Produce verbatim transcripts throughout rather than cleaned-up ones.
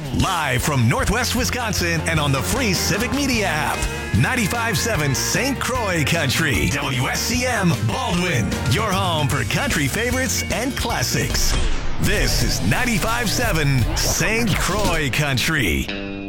Live from Northwest Wisconsin and on the free Civic Media app. ninety-five point seven Saint Croix Country. W S C M Baldwin. Your home for country favorites and classics. This is ninety-five point seven Saint Croix Country.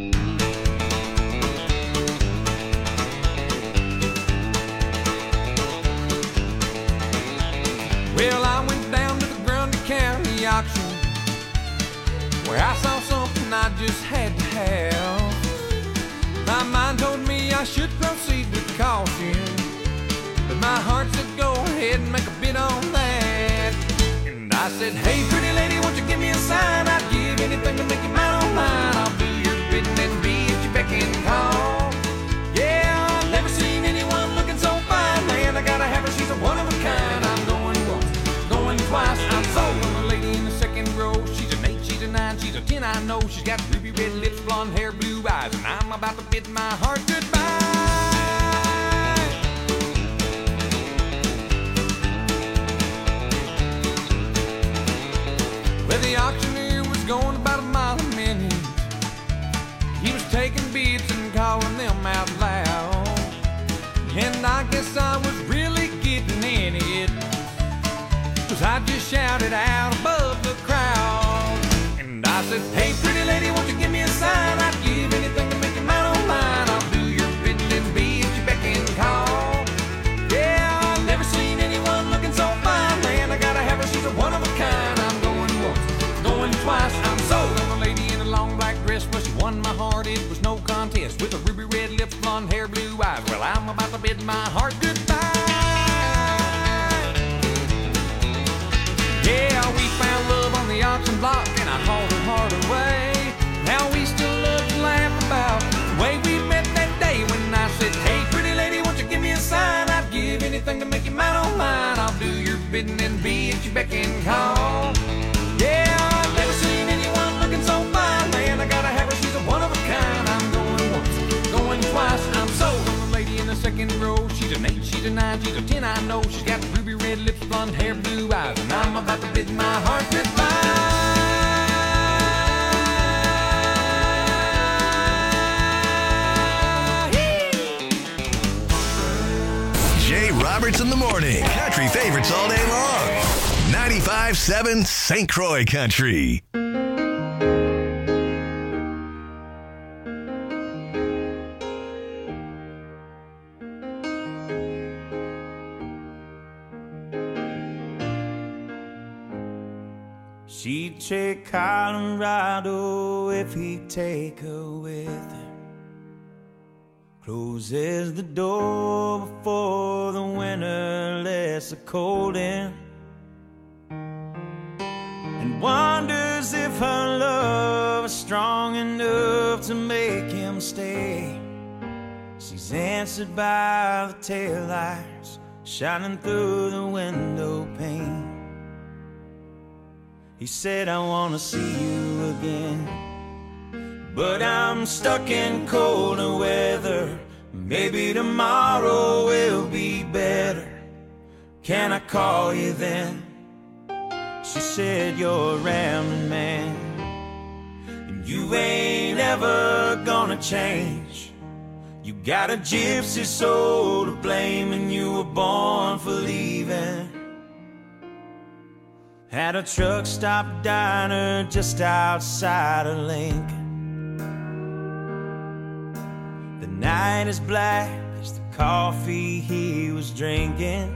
Well, I went down to the Grundy County auction where I saw something I just had to have. My mind told me I should proceed with caution, but my heart said go ahead and make a bid on that. And I said, hey pretty lady, won't you give me a sign? I'd give anything to make you mine on mine. I'll do your bidding and be at your beck and call. Yeah, I've never seen anyone looking so fine. Man, I gotta have her, she's a one of a kind. I'm going once, going twice. I'm sold on the lady in the second row. She's an eight, she's a nine, she's a ten, I know. She's got ruby red lips, blonde hair, blue eyes, and I'm about to bid my heart goodbye. Well, the auctioneer was going about a mile a minute. He was taking bids and calling them out loud, and I guess I was really getting in it, 'cause I just shouted out above the crowd. And I said, hey pretty lady, won't you give me a sign? I'd give anything to make you mine on mine. I'll do your bidding and be at your beck and call. Yeah, I've never seen anyone looking so fine. Man, I gotta have her, she's a one of a kind. I'm going once, going twice. I'm sold on the lady in a long black dress. Well, she won my heart, it was no contest. With a ruby red lips, blonde hair, blue eyes. Well, I'm about to bid my heart goodbye. Yeah, we found love on the auction block, and I hauled her heart away. Now we still love to laugh about the way we met that day when I said, hey pretty lady, won't you give me a sign? I'd give anything to make you mine on mine. I'll do your bidding and be at your beck and call. Yeah, I've never seen anyone looking so fine. Man, I gotta have her, she's a one of a kind. I'm going once, going twice. I'm sold on the lady in the second row. She's an eight, she's a nine, she's a ten, I know. She's got ruby red lips, blonde hair, blue eyes, and I'm about to bid my heart goodbye. Jay Roberts in the morning. Country favorites all day long. ninety-five point seven Saint Croix Country. She'd take Colorado if he'd take her with him. Closes the door before the winter lets the cold in, and wonders if her love is strong enough to make him stay. She's answered by the taillights shining through the window pane. He said, I wanna see you again, but I'm stuck in colder weather. Maybe tomorrow will be better. Can I call you then? She said, you're a rambling man, and you ain't ever gonna change. You got a gypsy soul to blame, and you were born for leaving. At a truck stop diner just outside of Lincoln. The night is black as the coffee he was drinking,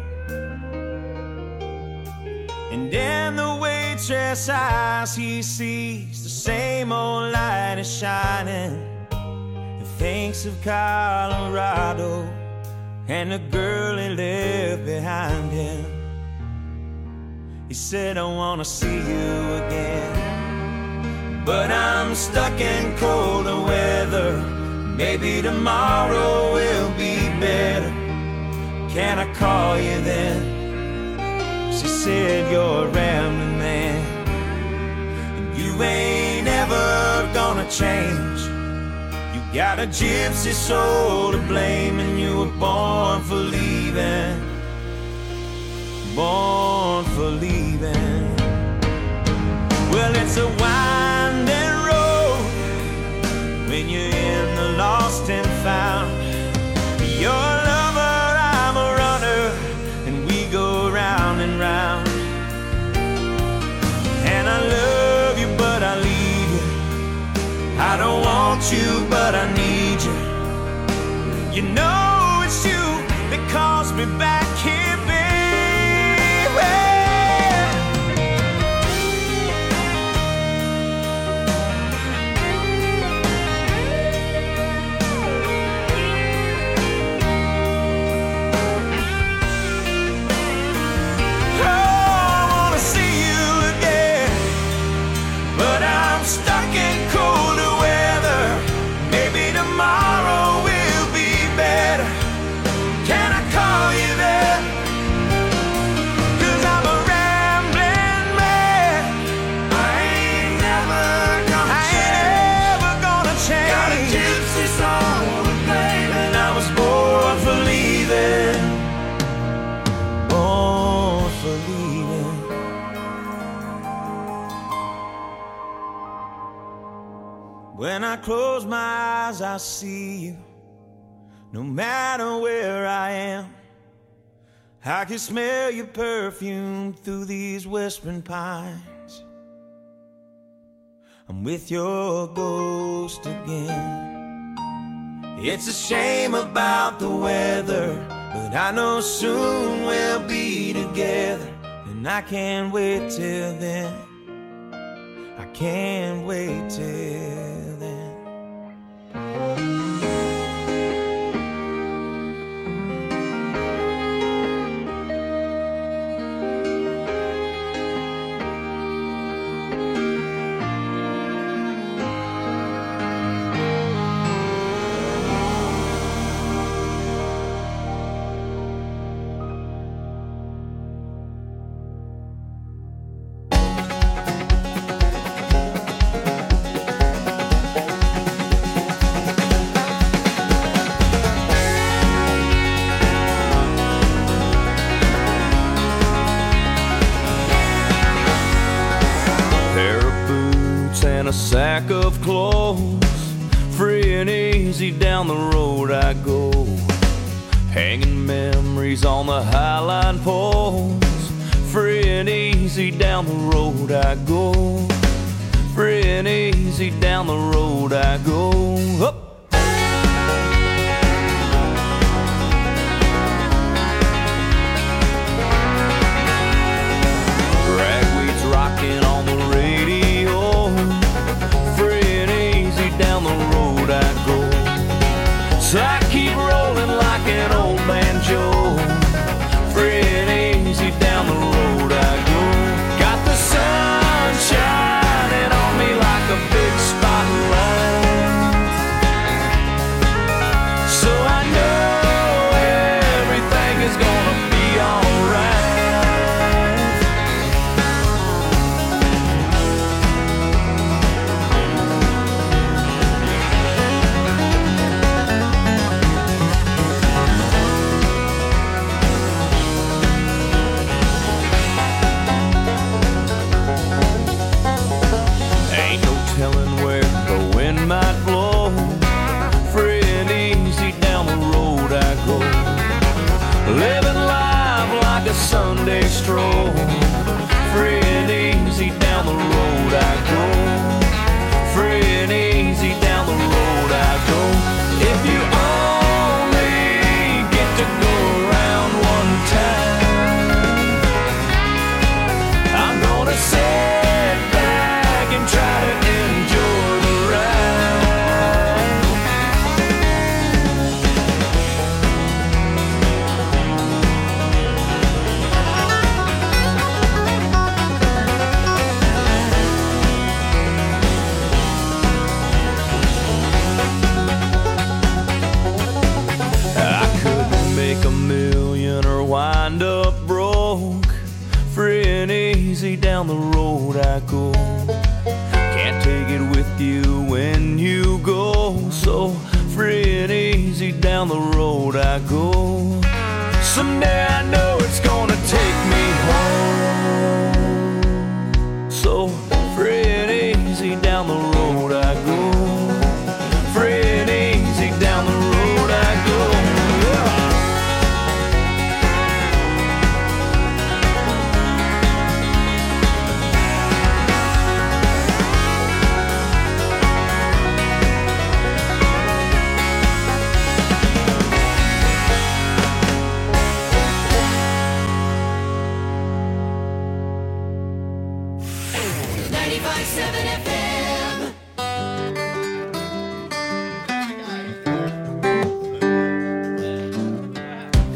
and in the waitress' eyes he sees the same old light is shining, and thinks of Colorado and the girl he left behind him. He said, I wanna see you again, but I'm stuck in colder weather. Maybe tomorrow will be better. Can I call you then? She said, you're a rambling man, and you ain't ever gonna change. You got a gypsy soul to blame, and you were born for leaving. Born for leaving. Well, it's a winding road want you, but I need you. You know it's you that calls me back here, baby. When I close my eyes, I see you. No matter where I am, I can smell your perfume through these whispering pines. I'm with your ghost again. It's a shame about the weather, but I know soon we'll be together. And I can't wait till then. I can't wait till then. Sack of clothes, free and easy down the road I go, hanging memories on the highline poles. Free and easy down the road I go, free and easy down the road I go. Up. Ragweed's rocking on the radio, down the road I go. So I keep rolling like an old banjo, free and easy down the road I go. Got the sun shining on me like a big spotlight, so I know everything is gonna be alright. Might blow, free and easy down the road I go, living life like a Sunday stroll, free and easy down the road I go, free and easy down the road I go. If you only get to go around one time, I'm gonna sit back and try to enjoy the ride. A million or wind up broke, free and easy down the road I go. Can't take it with you when you go, so free and easy down the road I go. Someday I know it's gonna take me home, so free and easy down the road I go, free and easy down the road I go.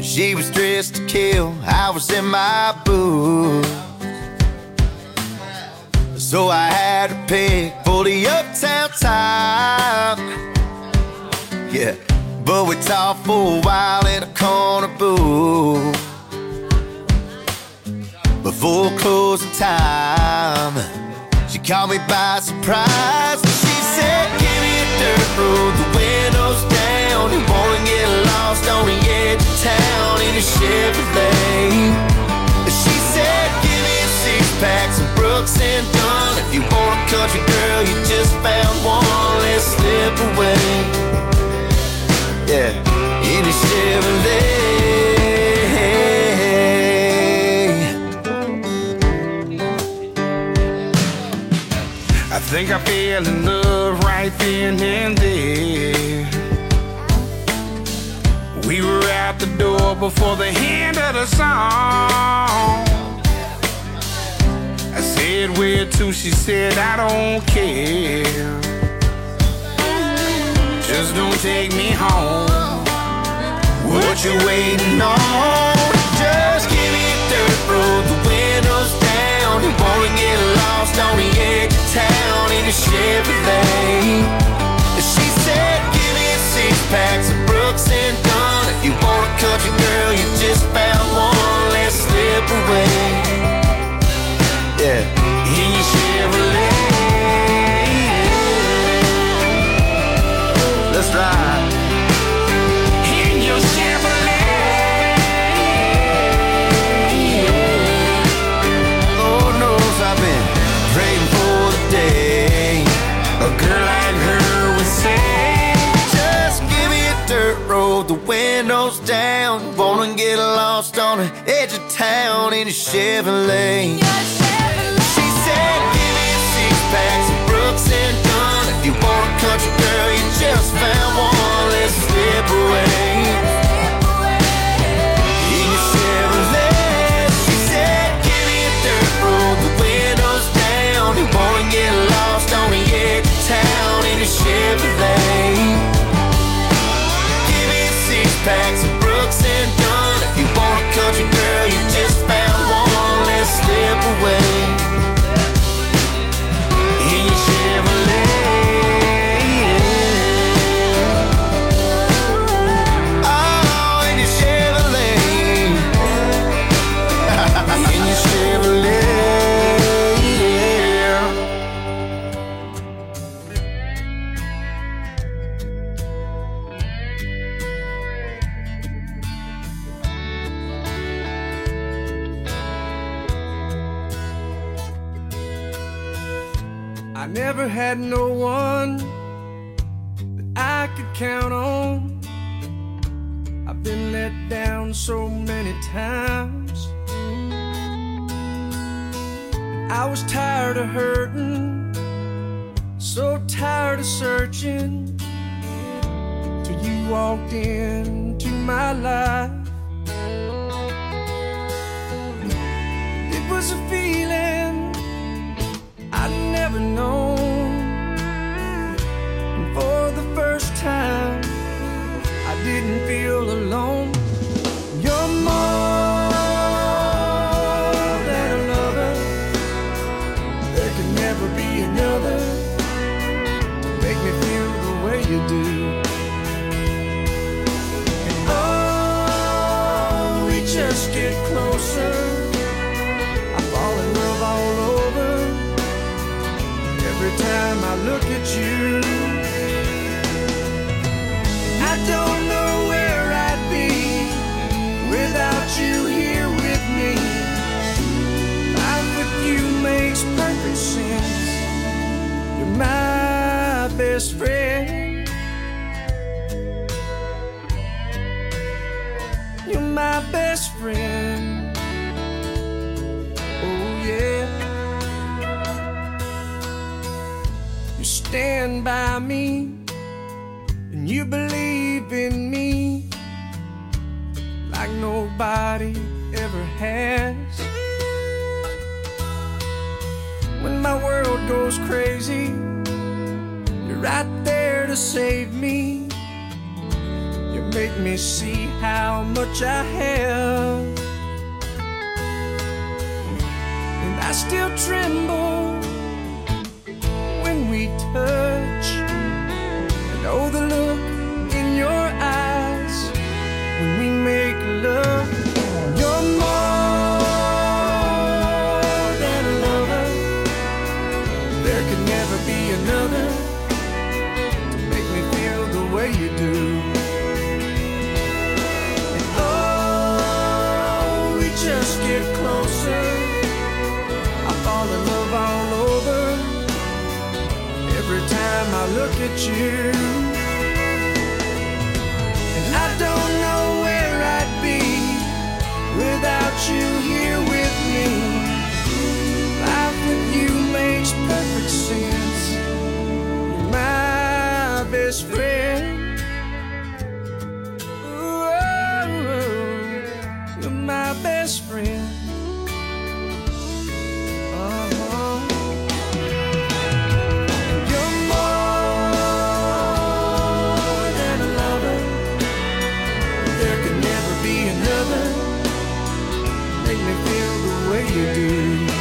She was dressed to kill, I was in my boots. So I had to pick for the uptown top. Yeah, but we talked for a while in a corner booth before closing time. She caught me by surprise. She said, give me a dirt road, the windows down. You wanna get lost on the edge of town in a Chevrolet. She said, give me a six-pack, some Brooks and Dunn. If you want a country girl, you just found one. Let's slip away. Yeah, in a Chevrolet. I think I fell in love right then and there. We were out the door before the end of the song. I said, where to? She said, I don't care. Just don't take me home. What you waiting on? Just give me a dirt road, the windows down. You wanna get lost on the edge of town in a Chevrolet. She said, give me a six-pack, some Brooks and Dunn. If you want a country girl, you just found one. Let's slip away. Yeah, in your Chevrolet. Let's ride. In your Chevrolet. Lord knows I've been praying for the day A girl like her would say, just give me a dirt road, the windows down. Wanna get lost on the edge of town in a Chevrolet. She said, give me a six-pack, some Brooks and Dunn. If you want a country girl, you just found one. Let's slip away. In your Chevrolet. She said, give me a dirt road, the windows down. You wanna get lost on the edge of town in a Chevrolet. Give me a six-pack, some Brooks and Dunn. If you want a country girl, you just found one. Let's slip away. In your Chevrolet. Oh, in your Chevrolet. in your Chevrolet. I never had no one that I could count on. I've been let down so many times. I was tired of hurting, so tired of searching, till you walked into my life. It was a feeling I'd never known, and for the first time I didn't feel alone. You're more than a lover. There can never be another to make me feel the way you do. And oh, we just get closer. I fall in love all over every time I look at you. I don't know where I'd be without you here with me. Life with you makes perfect sense. You're my best friend. You're my best friend. Oh yeah. You stand by me and you believe in me like nobody ever has. When my world goes crazy, you're right there to save me. You make me see how much I have, and I still tremble when we touch. I know the look in your eyes when we make love. You're more than a lover. There could never be another to make me feel the way you do. And oh, we just get closer. I fall in love all over every time I look at you. And I don't know where I'd be without you here with me. Life with you makes perfect sense. You're my best friend. Ooh, you're my best friend. Uh-huh. You're more than a lover. There could never be another. Make me feel the way you do.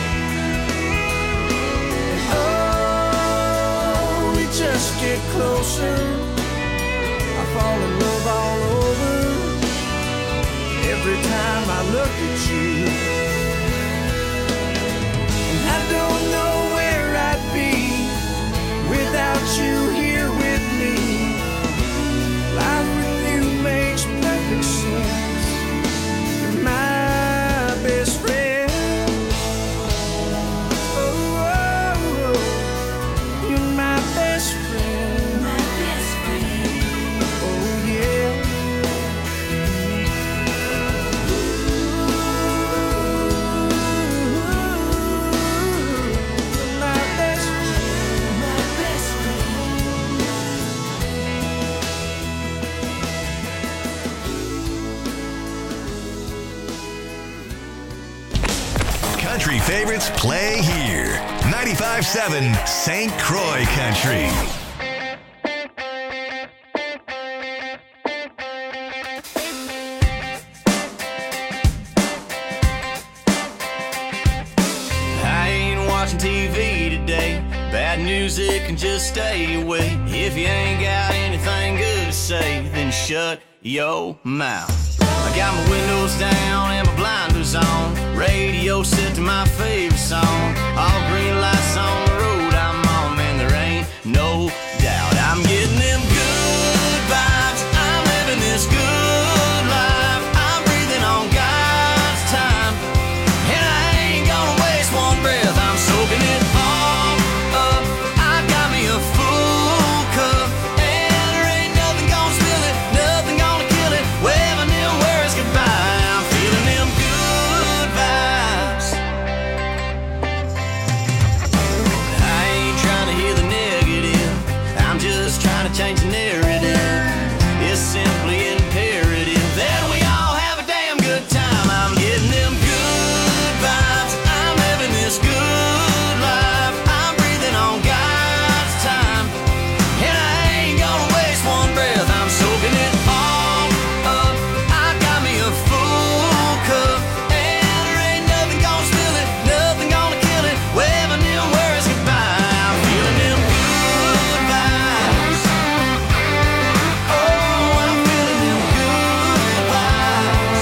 And oh, we just get closer. I fall in love all over every time I look at you. And I don't know where I'd be without you here with me. Life with you makes perfect sense. You're my best friend. Oh, oh, oh. You're my best friend. My best friend. Oh, yeah. You're my best friend. My best Country favorites play here. ninety-five seven Saint Croix Country. I ain't watching T V today. Bad music can just stay away. If you ain't got anything good to say, then shut your mouth. I got my windows down and my blinders on. Radio set to my favorite song. All green lights on the road I'm on, man, there ain't no doubt. I'm getting them good vibes. I'm living this good life. I'm breathing on God's time, and I ain't gonna waste one breath. I'm soaking it all up. I got me a full cup, and there ain't nothing gonna spill it, nothing gonna kill it. Waving them words goodbye. I'm feeling them good vibes. I ain't trying to hear the negative. I'm just trying to change the narrative. It's simply imperative that we all have a damn good time. I'm getting them good vibes. I'm living this good life. I'm breathing on God's time, and I ain't gonna waste one breath. I'm soaking it all up. I got me a full cup, and there ain't nothing gonna spill it, nothing gonna kill it. Waving them words goodbye. I'm feeling them good vibes. Oh, I'm feeling them good vibes.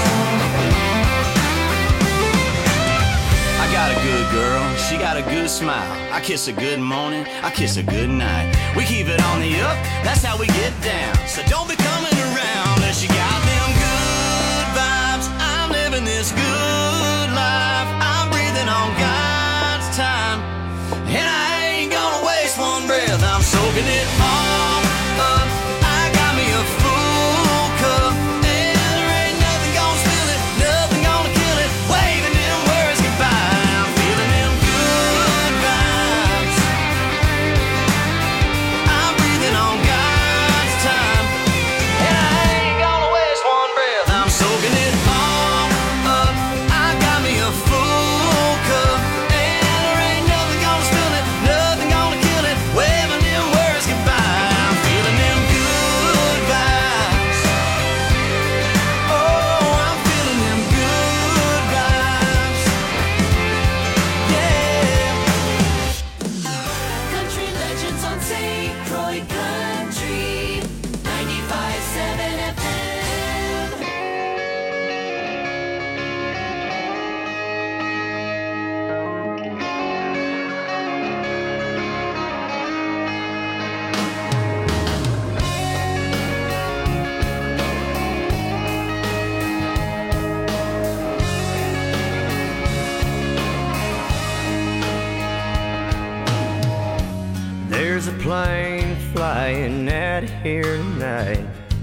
I got a good girl, she got a good smile. I kiss her good morning, I kiss her good night. We keep it on the up, that's how we get down. So don't be coming around unless you got them good vibes. I'm living this good life. I'm breathing on God's time, and I ain't gonna waste one breath. I'm soaking it all up. I got me a full cup, and there ain't nothing gonna spill it, nothing gonna kill it. Waving them words goodbye. I'm feeling them good vibes. I'm breathing on God's time, and I ain't gonna waste one breath. I'm soaking it all up. I got me a full cup, and there ain't nothing gonna spill it, nothing gonna kill it. Waving them words goodbye. plane flying out of here tonight.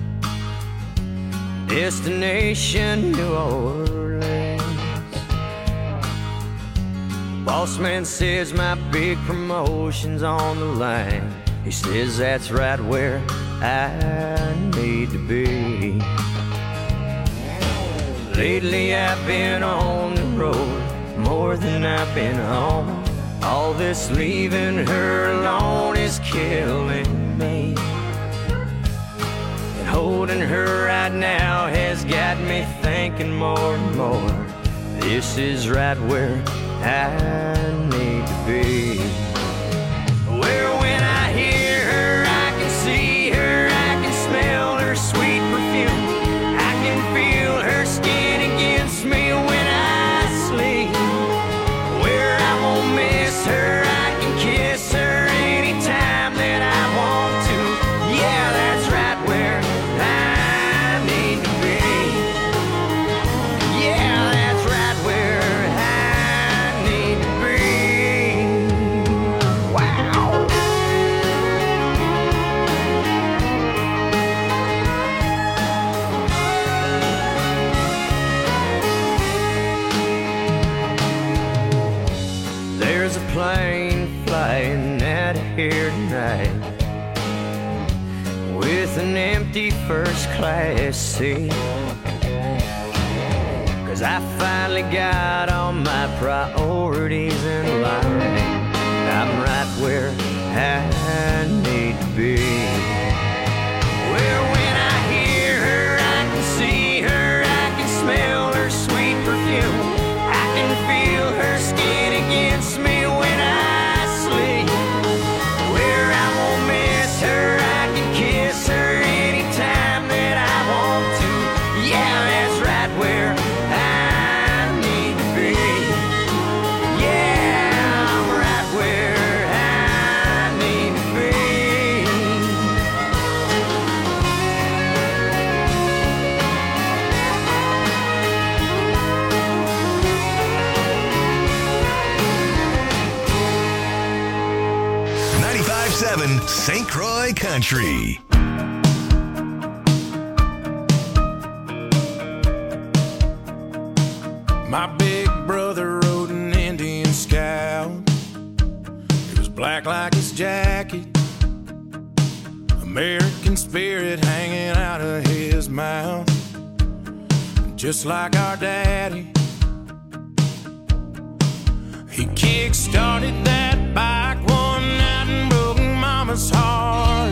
Destination New Orleans. Boss man says my big promotion's on the line. He says that's right where I need to be. Lately I've been on the road more than I've been home. All this leaving her alone is killing me. And holding her right now has got me thinking more and more. This is right where I need to be. Where when I hear her, I can see her, I can smell her sweet perfume. I can feel her skin against me when I sleep. Where I won't miss her, I can kiss her anytime that I want to. Yeah, that's right where I need to be. Yeah, that's right where I need to be. Wow. There's a plane flying out of here tonight with an empty first class seat. Cause I finally got all my priorities in line. I'm right where I need to be. Where when I hear her, I can see her, I can smell her sweet perfume. I can feel her skin against me when I sleep. Where I won't miss her, I can kiss her anytime that I want to. Yeah, that's right where I need to be. Yeah, I'm right where I need to be. ninety-five point seven Saint Croix Country. My big brother rode an Indian Scout. It was black like his jacket, American spirit hanging out of his mouth. Just like our daddy, he kick-started that bike one night and broke Mama's heart.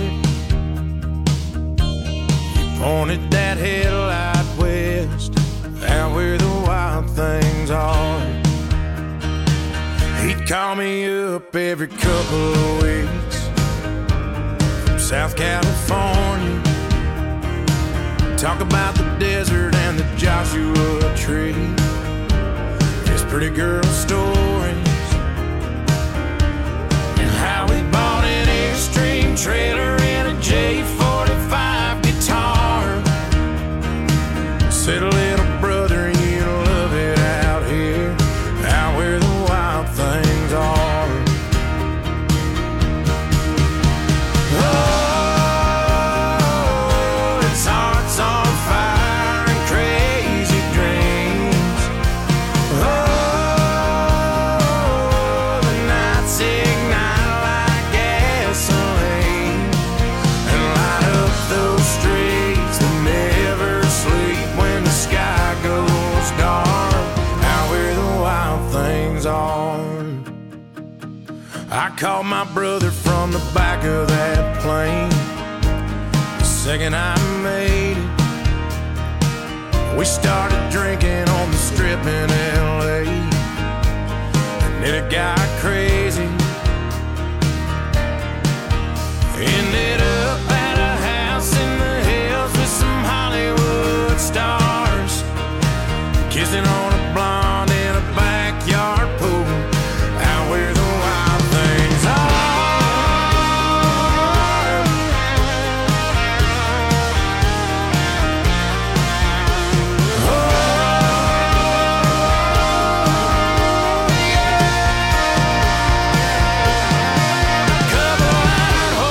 He pointed that headlight west, out where the wild things are. He'd call me up every couple of weeks from South California, talk about the desert and the Joshua Tree, his pretty girl stories, and how he bought an Airstream trailer and a J forty-five guitar. Said, little brother, you love it out here, out where the wild things are. Oh, his heart's on fire and crazy dreams. Oh, the nights ignite like gasoline and light up those streets that never sleep when the sky goes dark, out where the wild things are. I called my brother from the back of that plane the second I made it. We started drinking on the strip in L A, and then it got crazy. Ended up at a house in the hills with some Hollywood stars, kissing on a blonde in a backyard pool, out where the wild things are. Oh, yeah. A couple hundred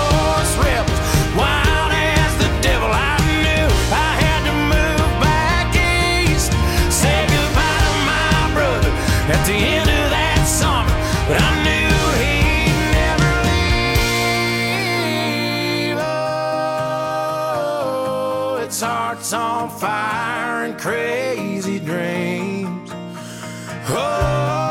its heart's on fire and crazy dreams. Oh,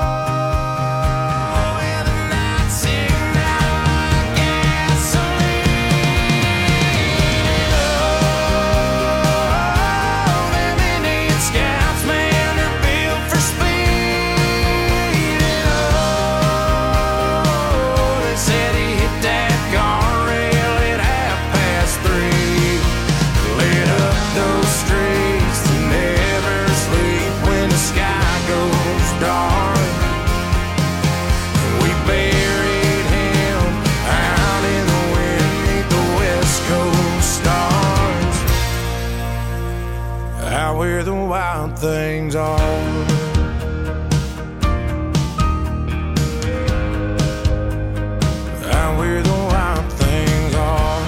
where the wild things are. Out where the wild things are.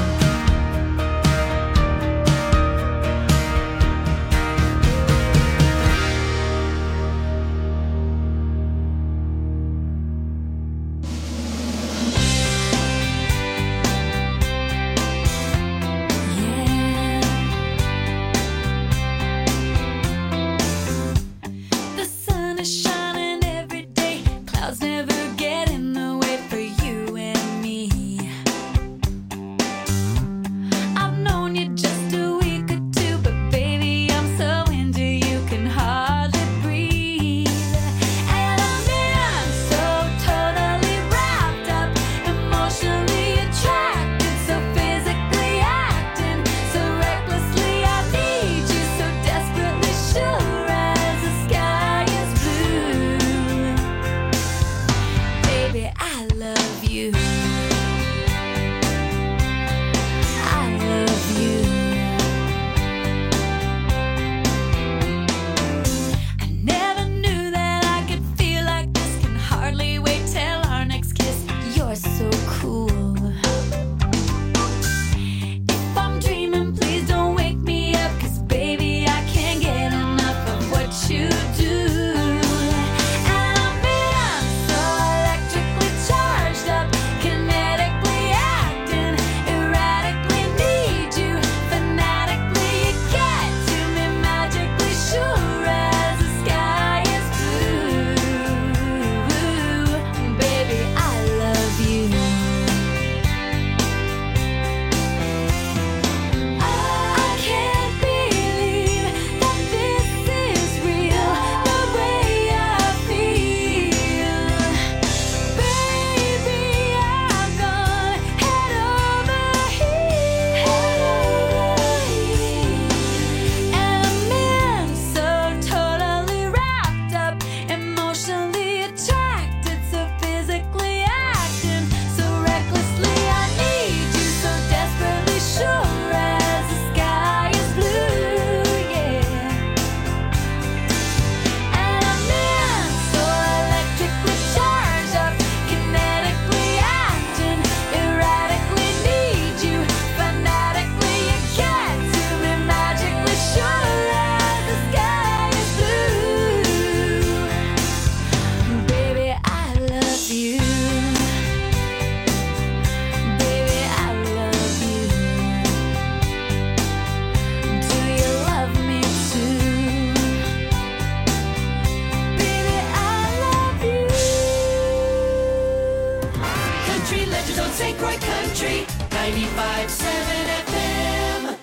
ninety-five seven F M.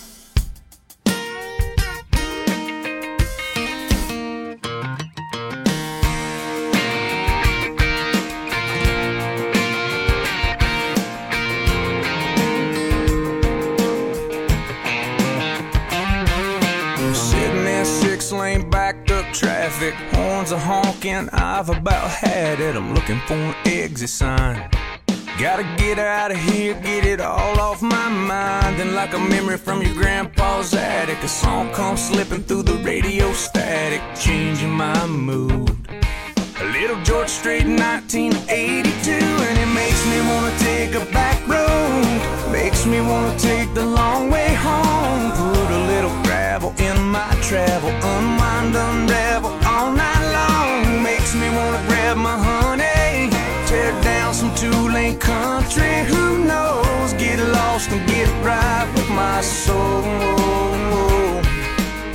Sitting in six-lane backed up traffic, horns are honking, I've about had it. I'm looking for an exit sign. Gotta get out of here, get it all off my mind. And like a memory from your grandpa's attic, a song comes slipping through the radio static, changing my mood. A little George Strait in nineteen eighty-two, and it makes me wanna take a back road, makes me wanna take the long way home. Put a little gravel in my travel, unwind, unravel all night long. Makes me wanna grab my honey, tear down some two-lane country. Who knows, get lost and get right with my soul.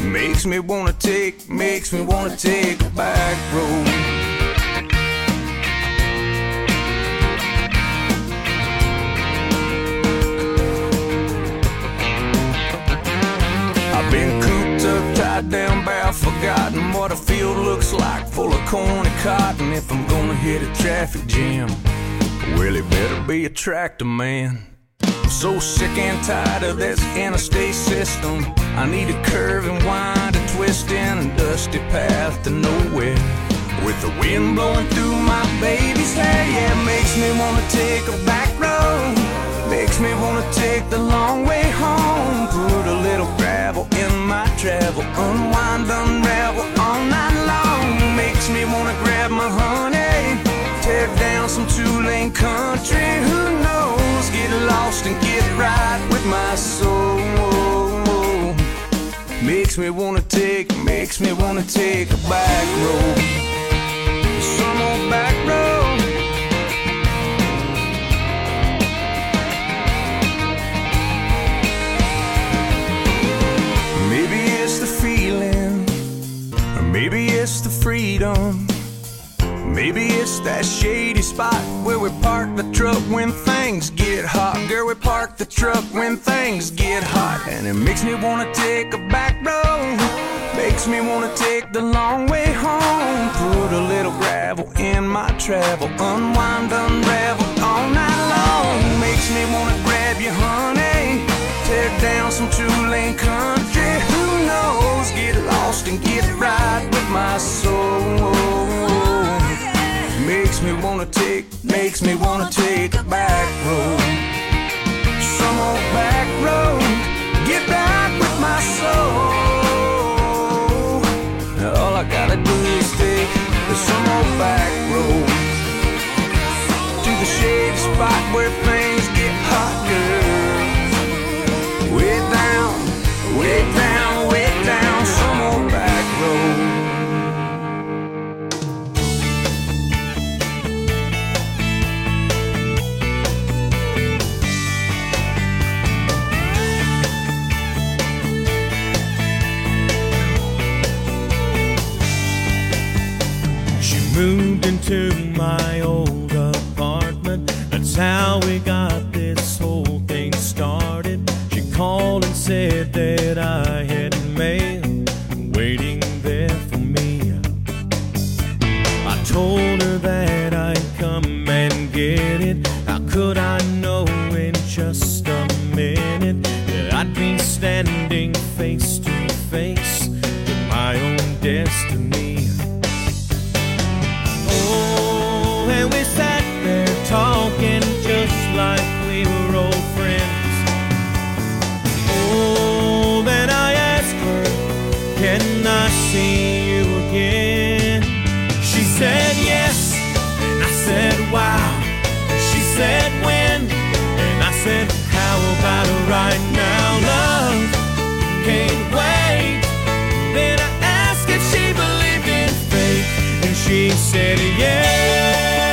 Makes me wanna take, makes me wanna take a back road. I've been cooped up, tied down, bow, forgotten what a field looks like, full of corn and cotton. If I'm gonna hit a traffic jam, well, it better be a tractor man. I'm so sick and tired of this interstate system. I need a curve and wind, a twist in a dusty path to nowhere, with the wind blowing through my baby's hair. Yeah, it makes me wanna take a back road, makes me wanna take the long way home. Put a little gravel in my travel, unwind, unravel all night long. Makes me wanna grab my honey, tear down some two-lane country. Who knows, get lost and get right with my soul. Makes me wanna take, makes me wanna take a back road, some old back road. Maybe it's the feeling, or maybe it's the freedom. Maybe it's that shady spot where we park the truck when things get hot. Girl, we park the truck when things get hot. And it makes me wanna take a back road, makes me wanna take the long way home. Put a little gravel in my travel, unwind, unravel all night long. Makes me wanna grab you, honey, tear down some two-lane country. Who knows, get lost and get right with my soul. Makes me wanna take, makes me wanna take a back road, some old back road, get back with my soul. All I gotta do is take some old back road to the shady spot where things get hot, girl. Way down, way down, way down, some old back road. Moved into my old apartment. That's how we got this whole thing started. She called and said that I had mail waiting there for me. I told her that I'd come and get it. How could I know in just a minute that I'd be standing face to face with my own destiny? And we sat there talking just like we were old friends. Oh, then I asked her, can I see you again? She said yes, and I said wow. She said when, and I said how about right now? Love can't wait. Then I asked if she believed in fate, and she said yes.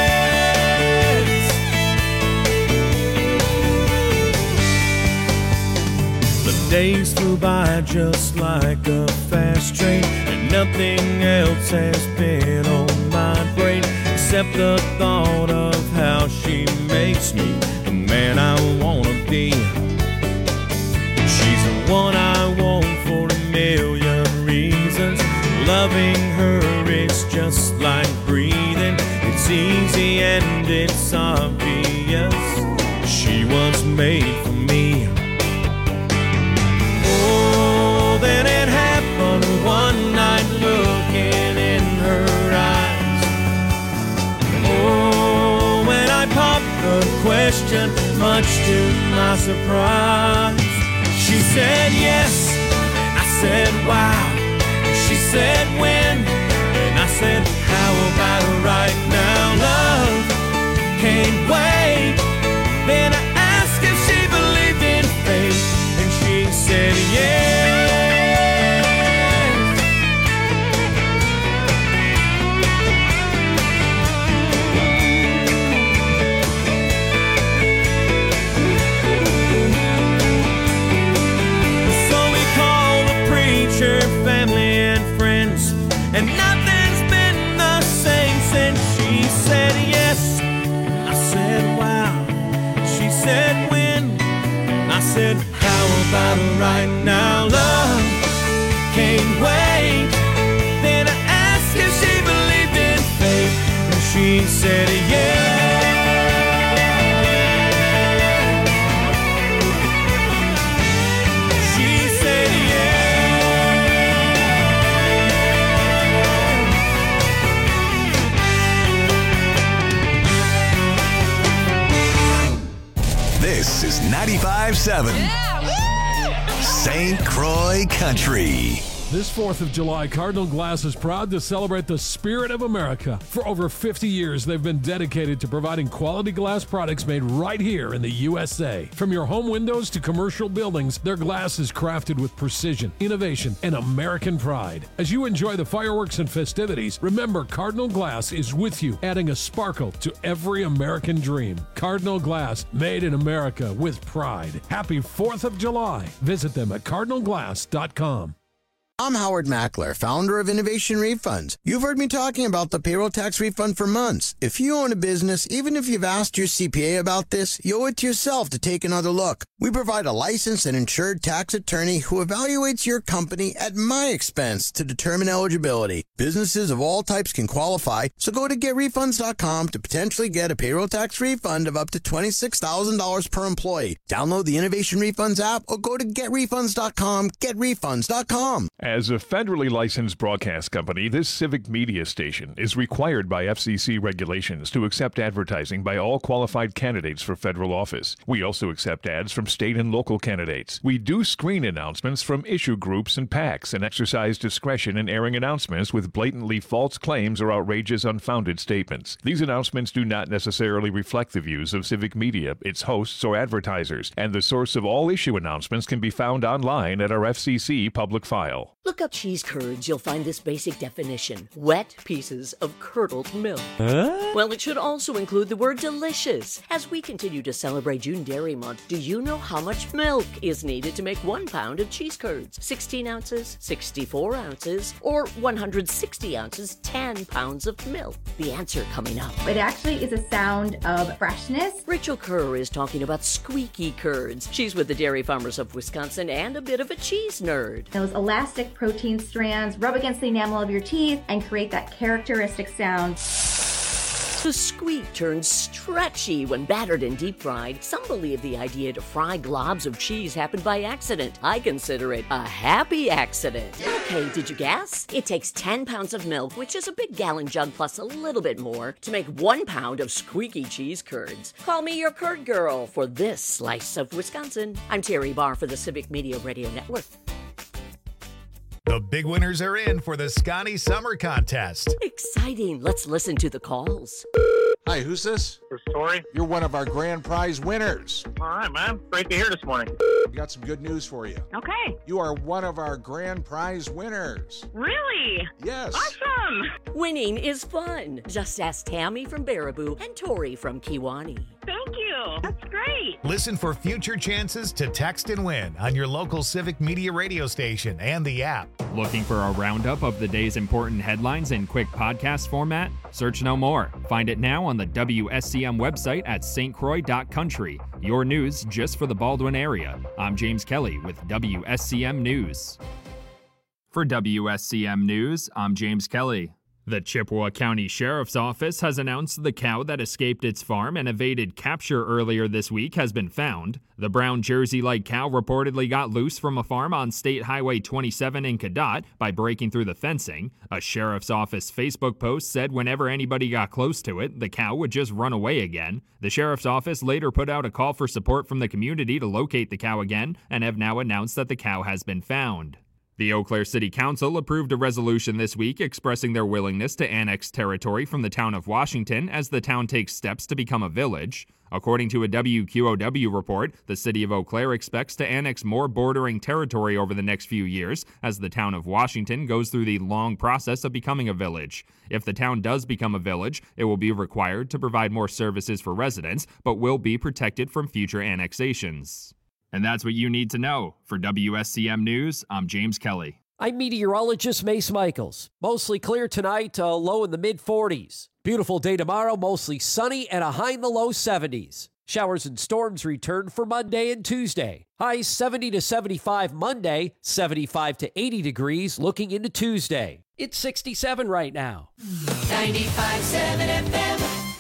Days flew by just like a fast train, and nothing else has been on my brain except the thought of how she makes me the man I wanna be. She's the one I want for a million reasons. Loving her is just like breathing. It's easy and it's obvious. She was made for me. Then it happened one night, looking in her eyes. Oh, when I popped the question, much to my surprise, she said yes, and I said wow. She said when, and I said how about right now? Love can't wait. Then I asked if she believed in fate, and she said yes. said, how about right now, love? Can't wait. Then I asked if she believed in fate, and she said, yeah. She said, yeah. This is ninety-five seven Saint Croix Country. This fourth of July, Cardinal Glass is proud to celebrate the spirit of America. For over fifty years, they've been dedicated to providing quality glass products made right here in the U S A. From your home windows to commercial buildings, their glass is crafted with precision, innovation, and American pride. As you enjoy the fireworks and festivities, remember Cardinal Glass is with you, adding a sparkle to every American dream. Cardinal Glass, made in America with pride. Happy fourth of July. Visit them at cardinal glass dot com. I'm Howard Mackler, founder of Innovation Refunds. You've heard me talking about the payroll tax refund for months. If you own a business, even if you've asked your C P A about this, you owe it to yourself to take another look. We provide a licensed and insured tax attorney who evaluates your company at my expense to determine eligibility. Businesses of all types can qualify, so go to get refunds dot com to potentially get a payroll tax refund of up to twenty-six thousand dollars per employee. Download the Innovation Refunds app or go to get refunds dot com, get refunds dot com. As a federally licensed broadcast company, this civic media station is required by F C C regulations to accept advertising by all qualified candidates for federal office. We also accept ads from state and local candidates. We do screen announcements from issue groups and PACs and exercise discretion in airing announcements with blatantly false claims or outrageous, unfounded statements. These announcements do not necessarily reflect the views of civic media, its hosts, or advertisers, and the source of all issue announcements can be found online at our F C C public file. Look up cheese curds, you'll find this basic definition. Wet pieces of curdled milk. Huh? Well, it should also include the word delicious. As we continue to celebrate June Dairy Month, do you know how much milk is needed to make one pound of cheese curds? sixteen ounces, sixty-four ounces, or one hundred sixty ounces, ten pounds of milk? The answer coming up. It actually is a sound of freshness. Rachel Kerr is talking about squeaky curds. She's with the Dairy Farmers of Wisconsin and a bit of a cheese nerd. Those elastic protein strands rub against the enamel of your teeth and create that characteristic sound. The squeak turns stretchy when battered and deep fried. Some believe the idea to fry globs of cheese happened by accident. I consider it a happy accident. Okay, did you guess? It takes ten pounds of milk, which is a big gallon jug plus a little bit more, to make one pound of squeaky cheese curds. Call me your curd girl for this slice of Wisconsin. I'm Terry Barr for the Civic Media Radio Network. The big winners are in for the Scotty Summer Contest. Exciting. Let's listen to the calls. Hi, who's this? This is Tori. You're one of our grand prize winners. All right, man. Great to hear this morning. We got some good news for you. Okay. You are one of our grand prize winners. Really? Yes. Awesome. Winning is fun. Just ask Tammy from Baraboo and Tori from Kewanee. Thank you. That's great. Listen for future chances to text and win on your local Civic Media radio station and the app. Looking for a roundup of the day's important headlines in quick podcast format? Search no more. Find it now on the W S C M website at s t croix dot country. Your news just for the Baldwin area. I'm James Kelly with W S C M News. For W S C M News, I'm James Kelly. The Chippewa County Sheriff's Office has announced the cow that escaped its farm and evaded capture earlier this week has been found. The brown Jersey-like cow reportedly got loose from a farm on State Highway twenty-seven in Cadott by breaking through the fencing. A Sheriff's Office Facebook post said whenever anybody got close to it, the cow would just run away again. The Sheriff's Office later put out a call for support from the community to locate the cow again and have now announced that the cow has been found. The Eau Claire City Council approved a resolution this week expressing their willingness to annex territory from the town of Washington as the town takes steps to become a village. According to a W Q O W report, the city of Eau Claire expects to annex more bordering territory over the next few years as the town of Washington goes through the long process of becoming a village. If the town does become a village, it will be required to provide more services for residents, but will be protected from future annexations. And that's what you need to know. For W S C M News, I'm James Kelly. I'm meteorologist Mace Michaels. Mostly clear tonight, uh, low in the mid forties. Beautiful day tomorrow, mostly sunny and a high in the low seventies. Showers and storms return for Monday and Tuesday. Highs seventy to seventy-five Monday, seventy-five to eighty degrees looking into Tuesday. It's sixty-seven right now. ninety-five point seven F M.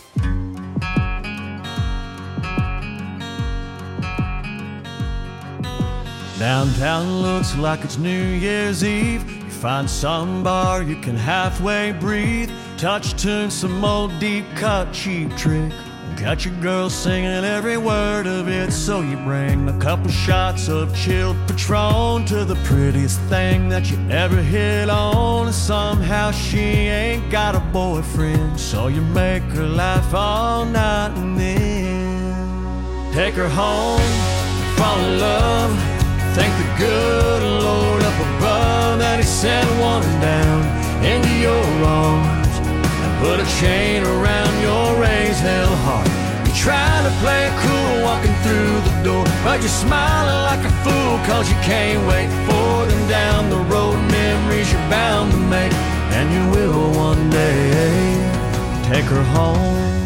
Downtown looks like it's New Year's Eve. You find some bar you can halfway breathe. Touch tune, some old deep cut cheap trick. Got your girl singing every word of it. So you bring a couple shots of chilled Patron to the prettiest thing that you ever hit on. And somehow she ain't got a boyfriend, so you make her laugh all night and then take her home, fall in love. Thank the good Lord up above that he sent one down into your arms and put a chain around your raised hell heart. You're trying to play it cool walking through the door, but you're smiling like a fool cause you can't wait for them down the road. Memories you're bound to make, and you will one day take her home.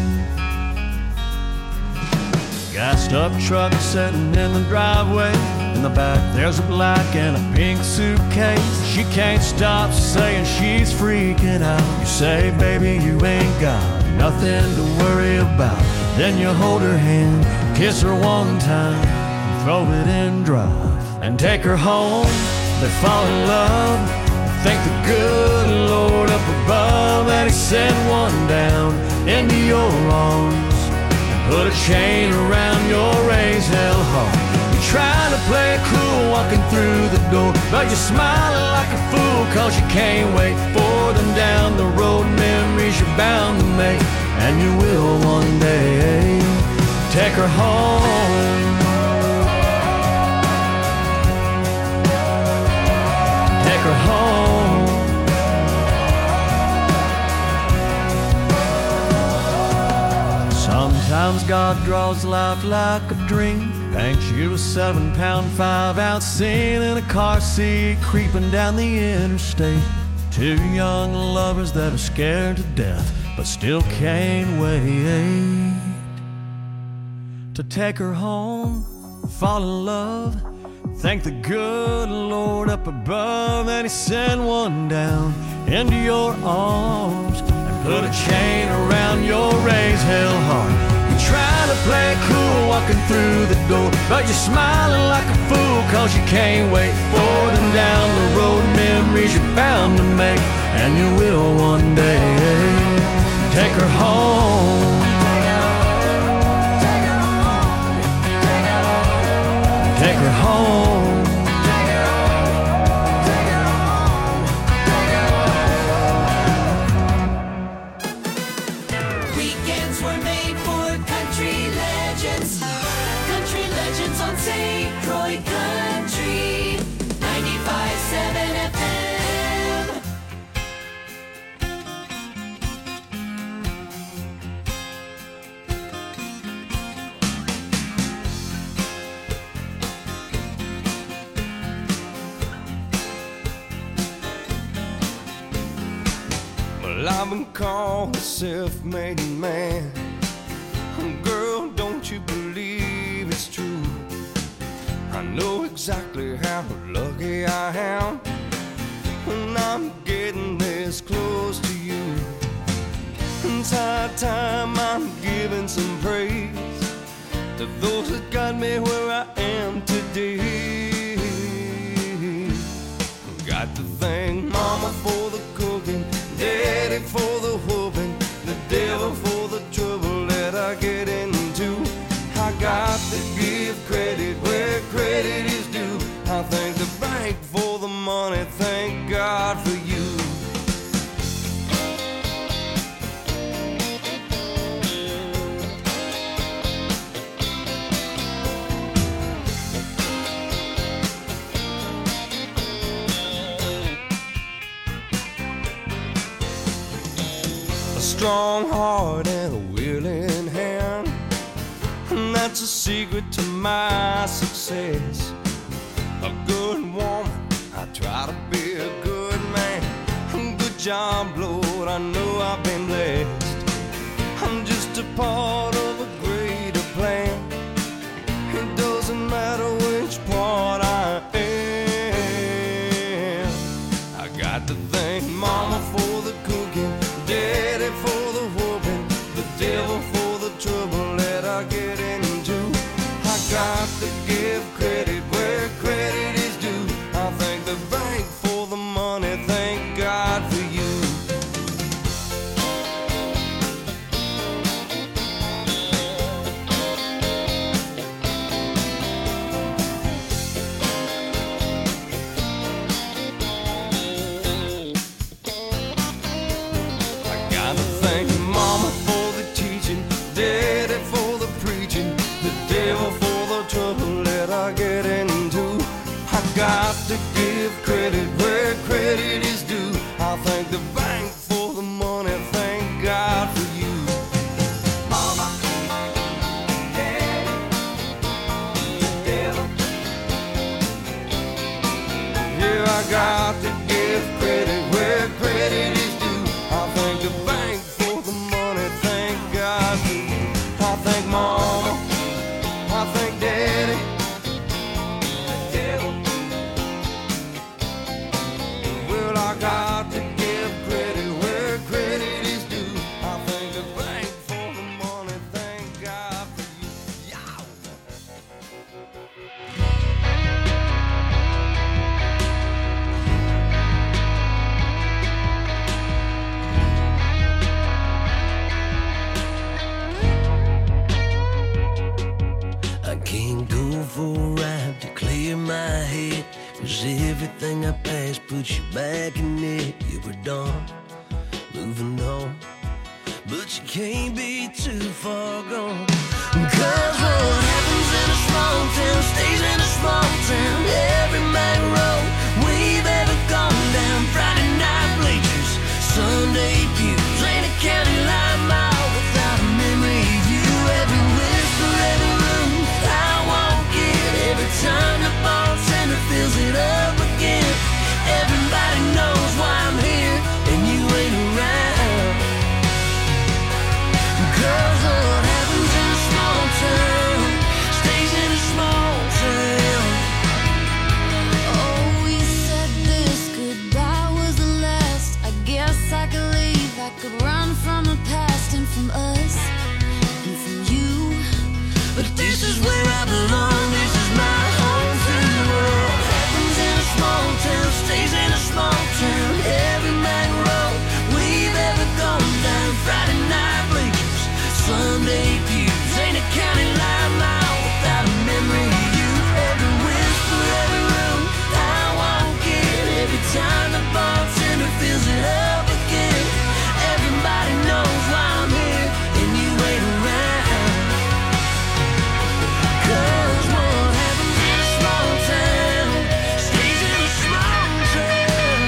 Gassed up truck sitting in the driveway. In the back there's a black and a pink suitcase. She can't stop saying she's freaking out. You say, baby, you ain't got nothing to worry about. Then you hold her hand, kiss her one time, and throw it in drive and take her home. They fall in love. Thank the good Lord up above that he sent one down into your arms and put a chain around your raised hell heart. Trying to play it cool walking through the door, but you're smiling like a fool cause you can't wait for them down the road. Memories you're bound to make, and you will one day take her home. Take her home. Sometimes God draws life like a dream, paints you a seven pound, five ounce scene in a car seat creeping down the interstate. Two young lovers that are scared to death but still can't wait to take her home, fall in love. Thank the good Lord up above that he sent one down into your arms and put a chain around your raised hell heart. Trying to play it cool walking through the door, but you're smiling like a fool cause you can't wait for them down the road. Memories you're bound to make, and you will one day take her home. Take her home. Weekends were made for country legends. Country legends on Saint Croix Country. ninety-five point seven F M. Well, I've been called a self-made man. Girl, don't you believe it's true? I know exactly how lucky I am when I'm getting this close to you. It's high time I'm giving some praise to those that got me where I am today. Got to thank Mama for the cooking, Daddy for the whooping, the devil for the trouble that I get into. I got to give credit where credit is due. I thank the bank for the money, thank God for you. A strong heart and a willing hand, and that's a secret to my success. A good woman, I try to be a good man. Good job, Lord, I know I've been blessed. I'm just a part of a greater plan. give credit where credit is due. I thank the bank for the money, thank God for you. Got to give credit where credit is due. I thank the bank for the money, thank God for you. Mama, Daddy, the devil. Yeah, I got to give credit where credit is due. I thank the bank for the money, thank God for you. I thank Mama, I thank Daddy. I got to give credit where credit is due. I thank the bank for the money, thank God for you. Yow. I can't go for a ride to clear my head. Cause everything I passed puts you back in it. You were done, moving on, but you can't be too far gone. Cause what happens in a small town stays in a small town. Every main road we've ever gone down. Friday night bleachers, Sunday pews, ain't a county line mile without a memory of you. Every whisper, every room I walk in, every time the bartender fills it up again. Everybody knows why I'm here and you ain't around. Cause what happens in a small town stays in a small town. Oh, we said this goodbye was the last. I guess I could leave, I could run from the past and from us and from you. But this is where I belong, this is my home free world. Small town stays in a small town. Every main road we've ever gone down. Friday night bleachers, Sunday pews, ain't a county line mile without a memory of you. Every whisper, every room I walk in, every time the bartender fills it up again. Everybody knows why I'm here and you ain't around. Cause what happens in a small town stays in a small town.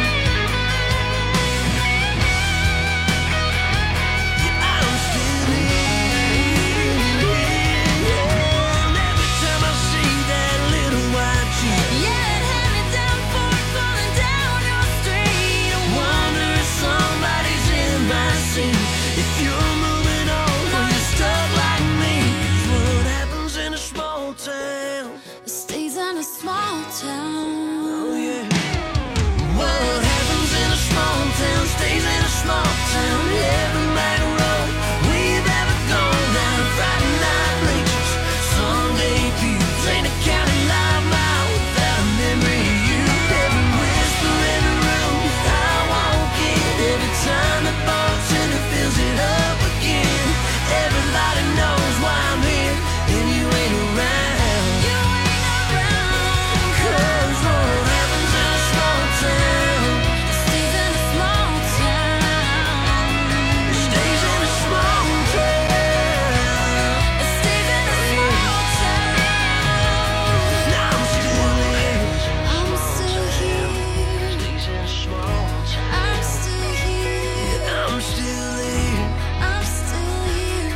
Yeah, I'm still here. And every time I see that little white Jeep, Yeah, it had me down for it falling down your street. I wonder if somebody's in my seat. If you're moving on or you're stuck like me. 'Cause what happens in a small town It stays in a small town. Oh yeah. What happens in a small town stays in a small town. Every main road we've ever gone down. Friday night bleachers, Sunday pews, ain't a county line mile without a memory of you. Every whisper, every room I walk in, every time the bartender fills it up again. Everybody knows why I'm here and you ain't around. You ain't around. Cause what happens in a small town It stays in a small town. stays in a small town. It stays in a small town. Now I'm still here. I'm still here. Stays in a small town. I'm still here. I'm still here. I'm still here.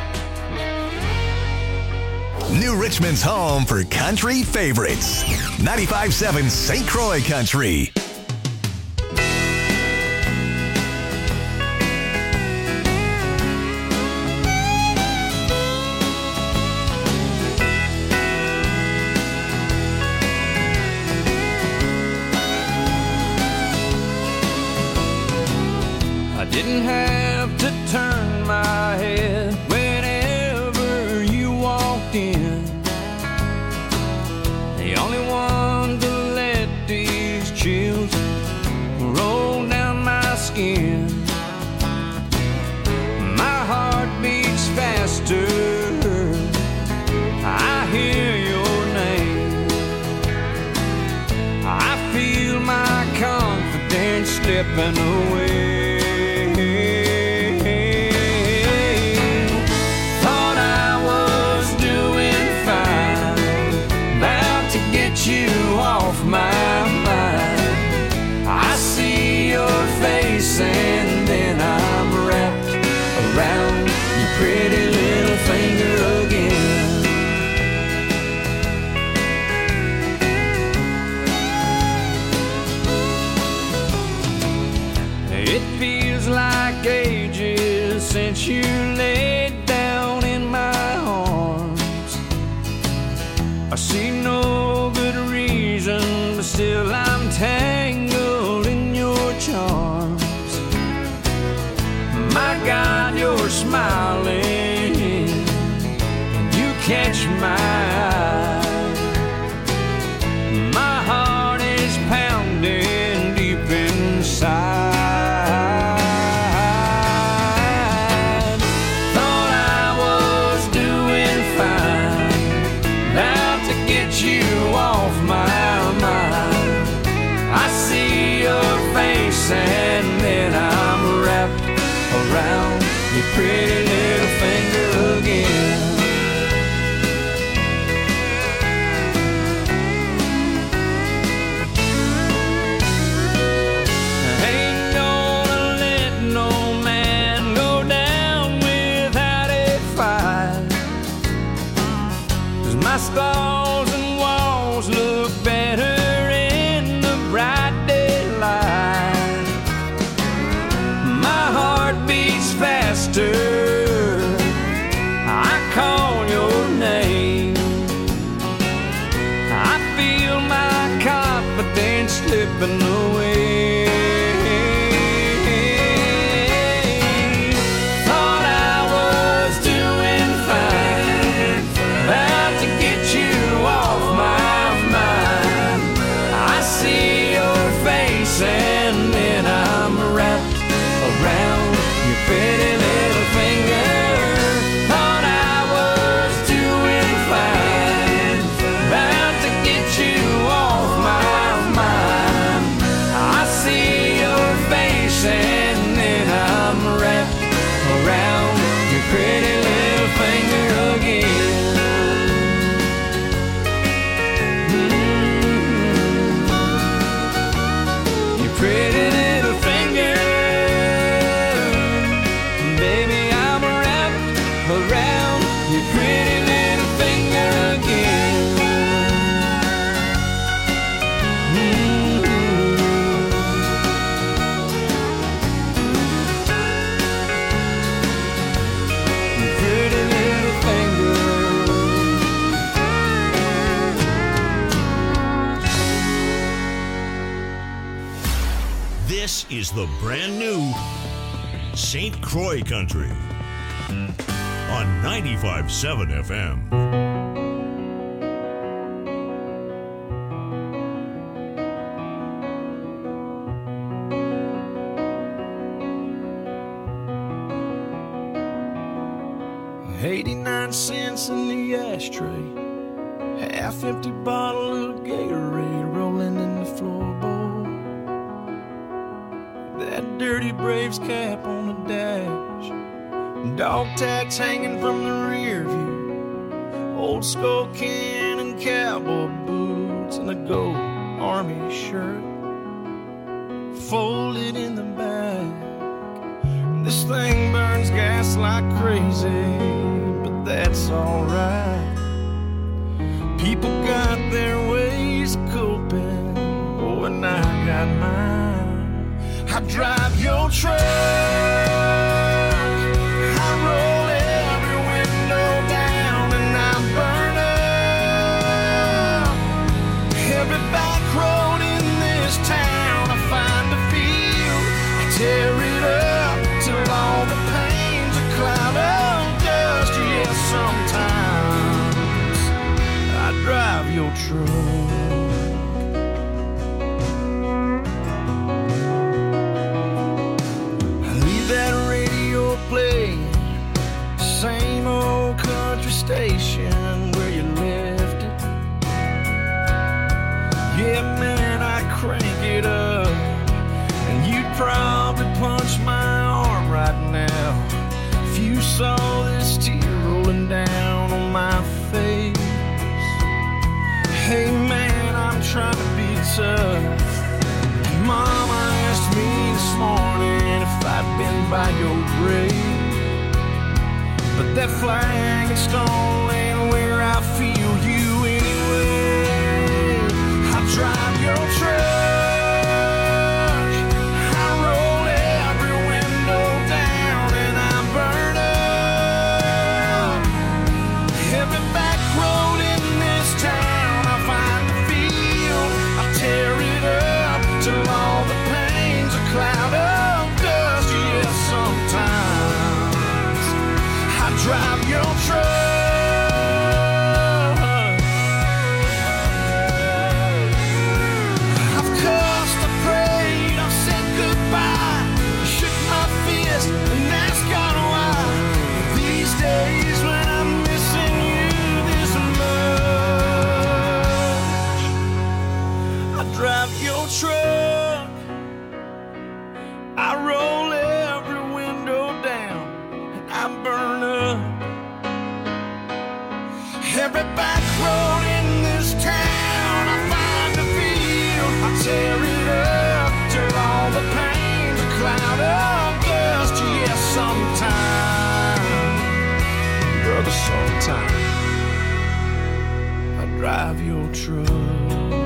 New Richmond's home for country favorites. ninety-five point seven Saint Croix Country. I didn't have to turn my head whenever you walked in. skin. My heart beats faster. I hear your name. I feel my confidence slipping away. Thought I was doing fine, about to get you off my mind. I see your face and then I'm wrapped around your pretty little finger again. It feels like ages since you laid down in my arms. I see no good reason, but still I'm tangled in your charms. My God, you're smiling, and you catch my eye. My heart is pounding deep inside. Thought I was doing fine, about to get you off my mind. I see your face and then I'm wrapped around your pretty little finger again. Ain't gonna let no man go down without a fight, 'cause my stalls and walls look better in the bright daylight. My heart beats faster, I call your name. I feel my confidence slipping away. Thought I was doing fine, about to get you off my mind. I see your face and then I'm wrapped around your pretty little finger. Thought I was doing fine, about to get you off my mind. I see your face and then I'm wrapped around your pretty little finger again. Mm-hmm. Your pretty little finger. Baby, I'm wrapped around your pretty little finger again. Mm-hmm. Your pretty little finger. This is the brand new Saint Croix Country on ninety-five point seven F M. eighty-nine cents in the ashtray, half empty bottle of Gatorade rolling in the floorboard. That dirty Braves cap on the dash, dog tags hanging from the rear view, old skull can and cowboy boots, and a gold army shirt folded in the back. This thing burns gas like crazy, but that's alright. People got their ways of coping, oh, and I got mine. I drive your truck, I roll every window down, and I burn up every back road in this town. I find a field, I tear it up till all the pain's a cloud of dust. Yes, sometimes I drive your truck. Yeah, man, I crank it up, and you'd probably punch my arm right now if you saw this tear rolling down on my face. Hey, man, I'm trying to be tough. Mama asked me this morning if I'd been by your grave, but that flag and stone ain't where I feel you anyway. I drive your truck, I roll every window down, and I burn up every back road in this town. I find the field, I tear it up till all the pain's a cloud of dust. Yeah, sometimes I drive your truck. I've cussed, I prayed, I've said goodbye, shook my fist and asked God why. These days when I'm missing you this much, I drive your truck, I roll every window down, and I burn up every back road in this town. I find a field, I tear it up till all the pain's a cloud of dust. Yeah, sometime, brother, sometime I drive your truck.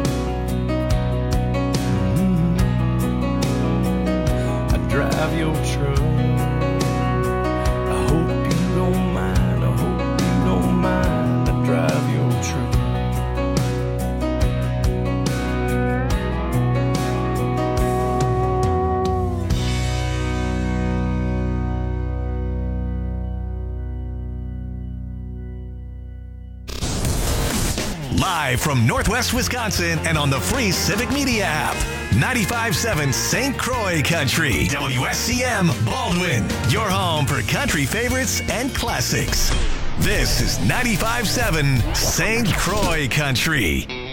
Drive your truck. I hope you don't mind, I hope you don't mind. I drive your truck. Live from Northwest Wisconsin and on the free Civic Media app. ninety-five point seven Saint Croix Country. W S C M Baldwin. Your home for country favorites and classics. This is ninety-five point seven Saint Croix Country.